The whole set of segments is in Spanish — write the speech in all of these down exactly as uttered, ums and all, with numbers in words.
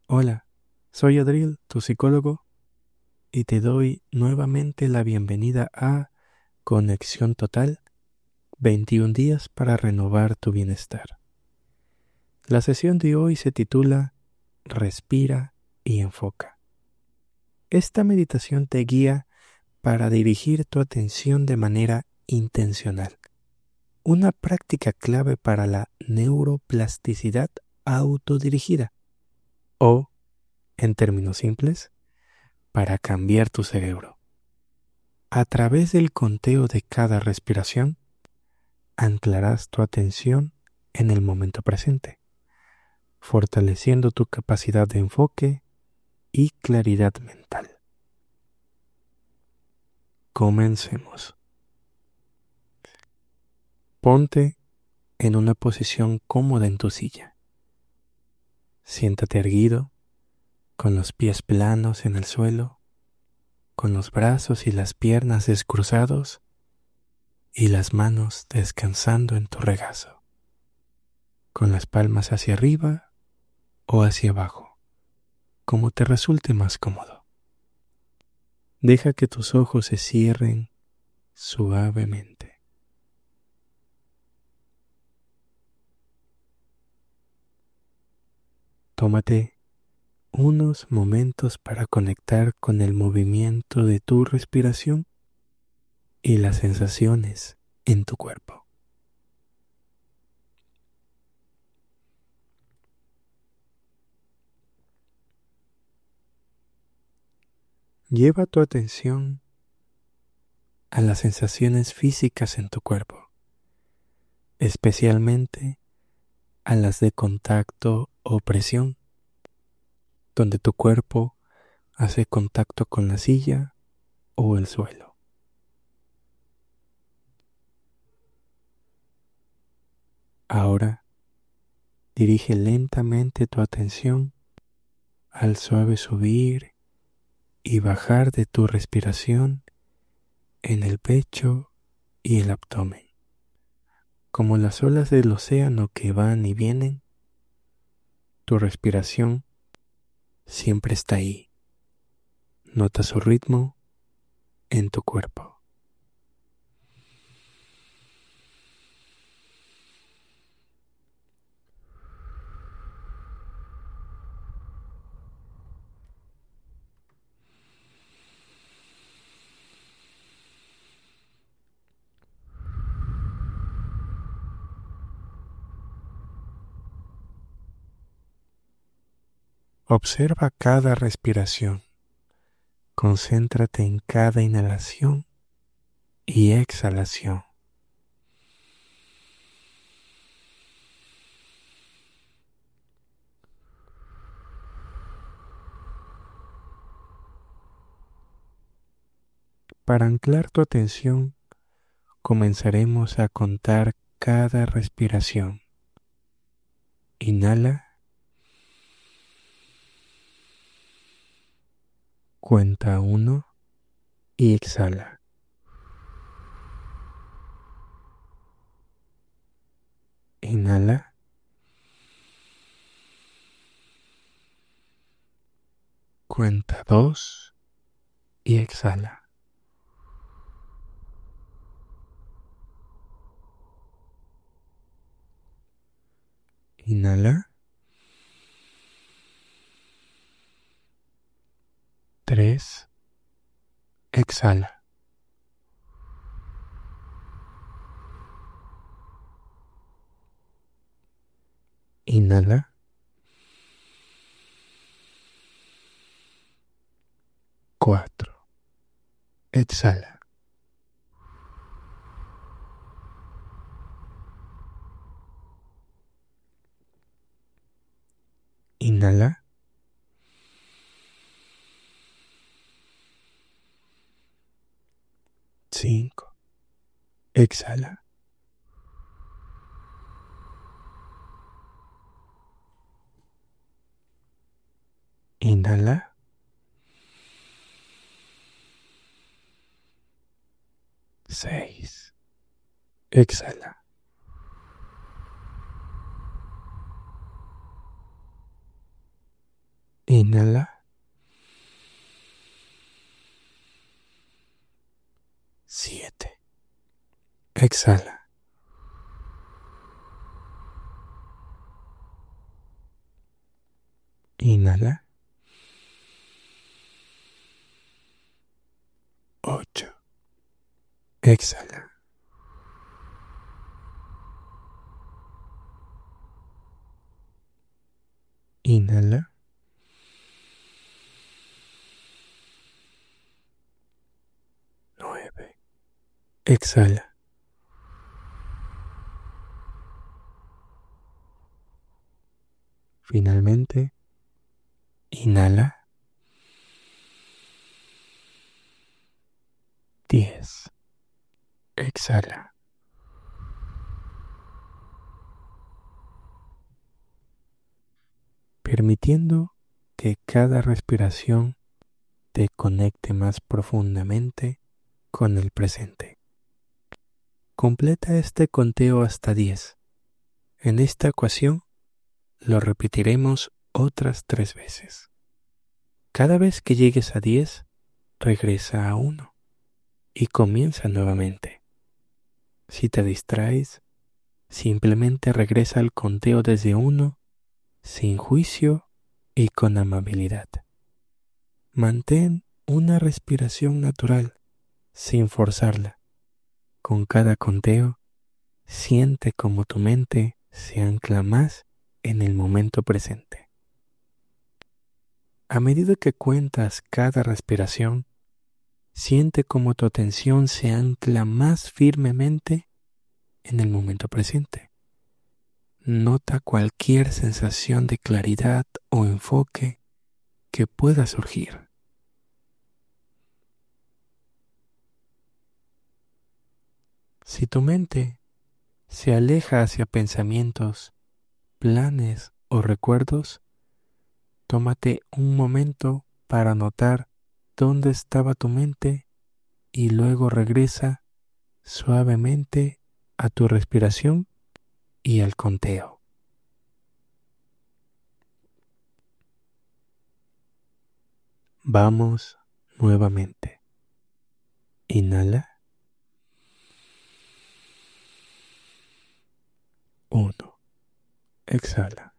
Hola, soy Adriel, tu psicólogo, y te doy nuevamente la bienvenida a Conexión Total, veintiún días para renovar tu bienestar. La sesión de hoy se titula Respira y enfoca. Esta meditación te guía para dirigir tu atención de manera intencional, una práctica clave para la neuroplasticidad autodirigida, o, en términos simples, para cambiar tu cerebro. A través del conteo de cada respiración, anclarás tu atención en el momento presente, fortaleciendo tu capacidad de enfoque y claridad mental. Comencemos. Ponte en una posición cómoda en tu silla. Siéntate erguido, con los pies planos en el suelo, con los brazos y las piernas descruzados y las manos descansando en tu regazo, con las palmas hacia arriba o hacia abajo, como te resulte más cómodo. Deja que tus ojos se cierren suavemente. Tómate unos momentos para conectar con el movimiento de tu respiración y las sensaciones en tu cuerpo. Lleva tu atención a las sensaciones físicas en tu cuerpo, especialmente a las de contacto o presión, donde tu cuerpo hace contacto con la silla o el suelo. Ahora, dirige lentamente tu atención al suave subir y bajar de tu respiración en el pecho y el abdomen. Como las olas del océano que van y vienen, tu respiración siempre está ahí. Nota su ritmo en tu cuerpo. Observa cada respiración. Concéntrate en cada inhalación y exhalación. Para anclar tu atención, comenzaremos a contar cada respiración. Inhala. Cuenta uno y exhala. Inhala. Cuenta dos y exhala. Inhala. Tres. Exhala. Inhala. Cuatro. Exhala. Inhala. Cinco. Exhala. Inhala. Seis. Exhala. Inhala. Siete. Exhala. Inhala. Ocho. Exhala. Inhala. Nueve. Exhala. Finalmente, inhala. Diez. Exhala. Permitiendo que cada respiración te conecte más profundamente con el presente. Completa este conteo hasta diez. En esta ocasión lo repetiremos otras tres veces. Cada vez que llegues a diez, regresa a uno y comienza nuevamente. Si te distraes, simplemente regresa al conteo desde uno, sin juicio y con amabilidad. Mantén una respiración natural, sin forzarla. Con cada conteo, siente cómo tu mente se ancla más en el momento presente. A medida que cuentas cada respiración, siente cómo tu atención se ancla más firmemente en el momento presente. Nota cualquier sensación de claridad o enfoque que pueda surgir. Si tu mente se aleja hacia pensamientos, planes o recuerdos, tómate un momento para notar dónde estaba tu mente y luego regresa suavemente a tu respiración y al conteo. Vamos nuevamente. Inhala. Uno. Exhala.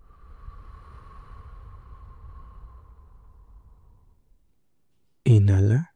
Inhala.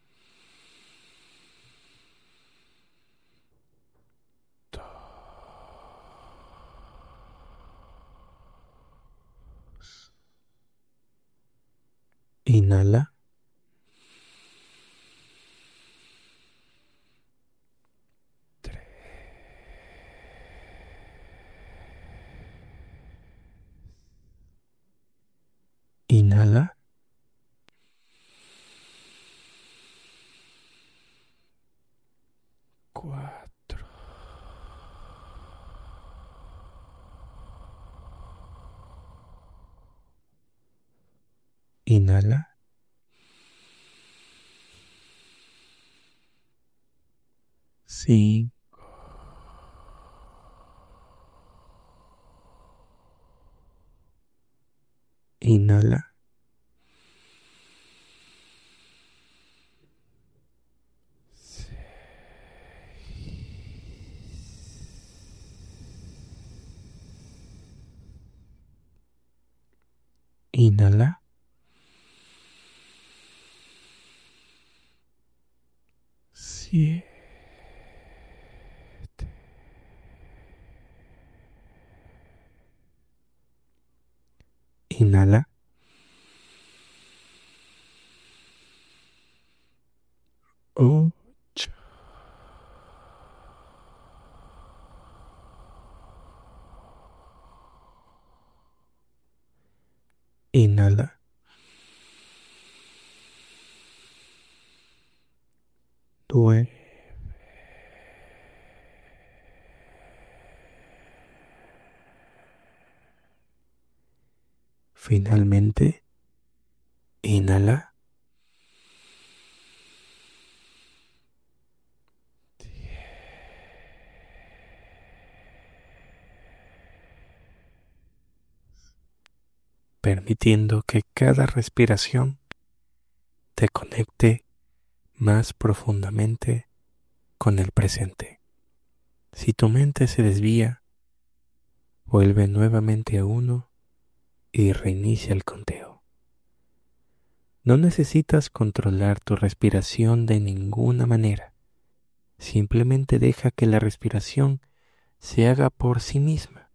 Inhala. Tres. Inhala. Cuatro. Inhala. Cinco. Inhala. Inhala. Siete. Inhala. Ocho. Inhala. Nueve. Finalmente, inhala. permitiendo que cada respiración te conecte más profundamente con el presente. Si tu mente se desvía, vuelve nuevamente a uno y reinicia el conteo. No necesitas controlar tu respiración de ninguna manera. Simplemente deja que la respiración se haga por sí misma.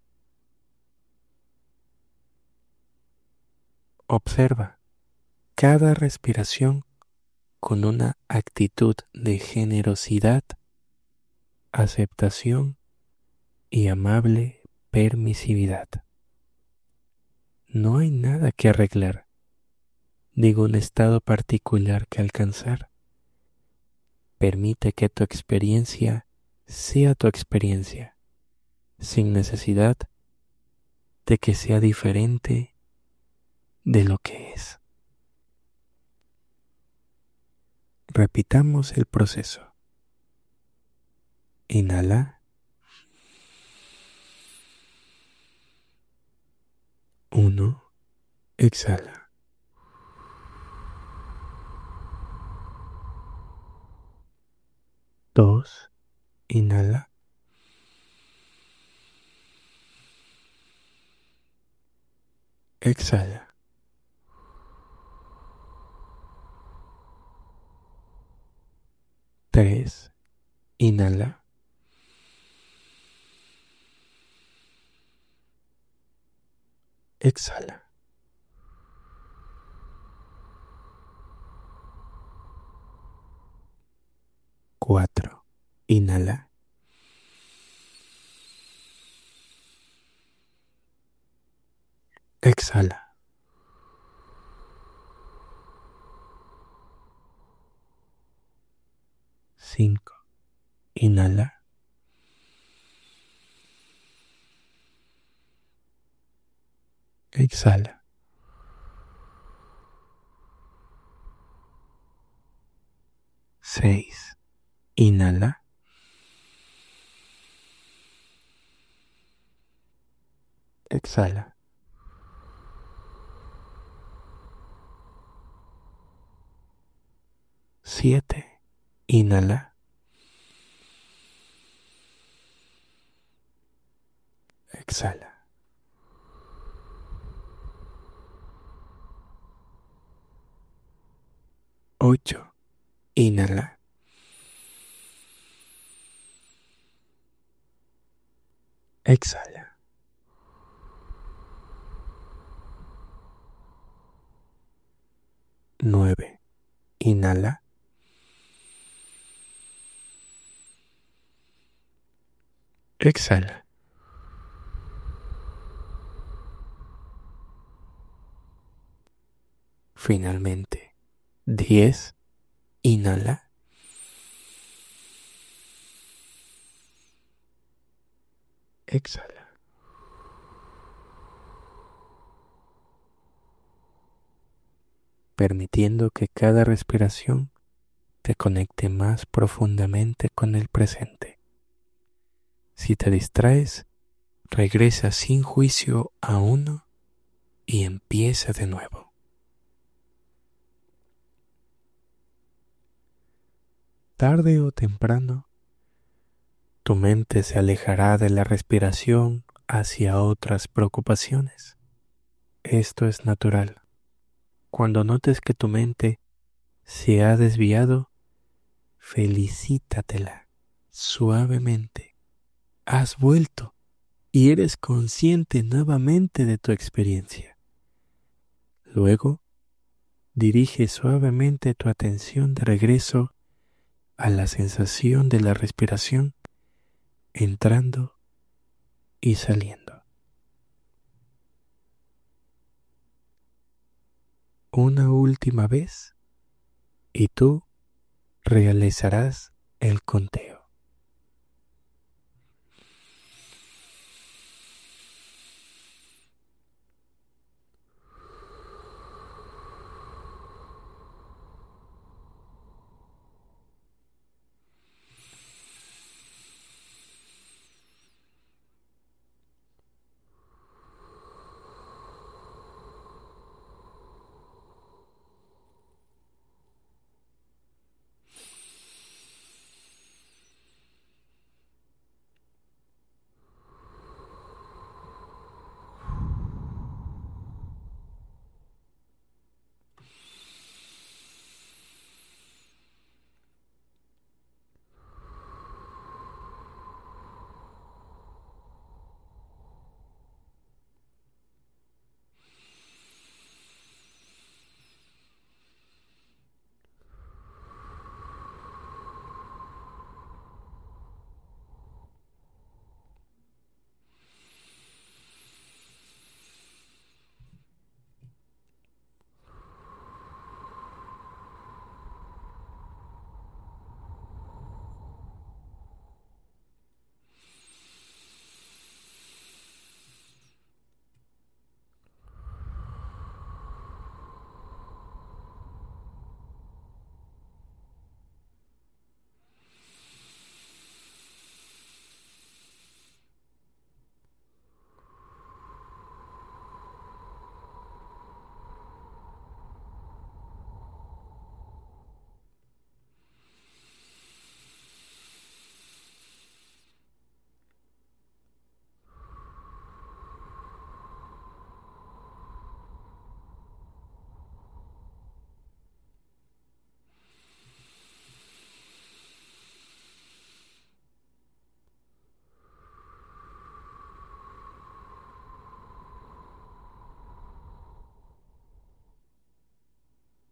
Observa cada respiración con una actitud de generosidad, aceptación y amable permisividad. No hay nada que arreglar, ningún estado particular que alcanzar. Permite que tu experiencia sea tu experiencia, sin necesidad de que sea diferente de lo que es. Repitamos el proceso. Inhala. Uno. Exhala. Dos. Inhala. Exhala. Tres. Inhala. Exhala. Cuatro. Inhala. Exhala. Cinco. Inhala. Exhala. Seis. Inhala. Exhala. Siete. Inhala. Exhala. Ocho. Inhala. Exhala. Nueve. Inhala. Exhala. Finalmente, diez. Inhala. Exhala. Permitiendo que cada respiración te conecte más profundamente con el presente. Si te distraes, regresa sin juicio a uno y empieza de nuevo. Tarde o temprano, tu mente se alejará de la respiración hacia otras preocupaciones. Esto es natural. Cuando notes que tu mente se ha desviado, felicítatela suavemente. Has vuelto y eres consciente nuevamente de tu experiencia. Luego, dirige suavemente tu atención de regreso a la sensación de la respiración entrando y saliendo. Una última vez y tú realizarás el conteo.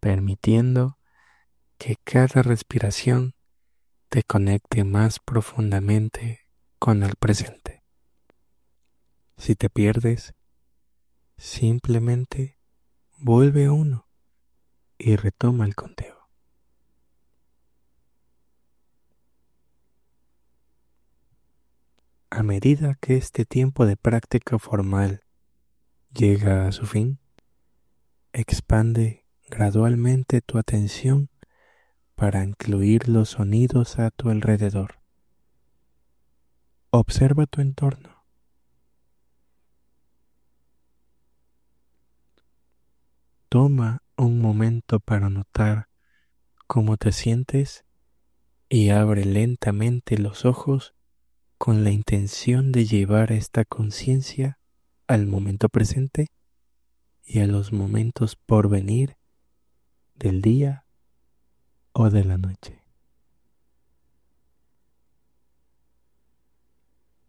permitiendo que cada respiración te conecte más profundamente con el presente. Si te pierdes, simplemente vuelve a uno y retoma el conteo. A medida que este tiempo de práctica formal llega a su fin, expande gradualmente tu atención para incluir los sonidos a tu alrededor. Observa tu entorno. Toma un momento para notar cómo te sientes y abre lentamente los ojos con la intención de llevar esta conciencia al momento presente y a los momentos por venir del día o de la noche.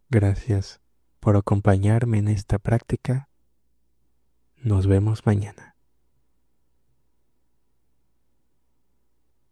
Gracias por acompañarme en esta práctica. Nos vemos mañana.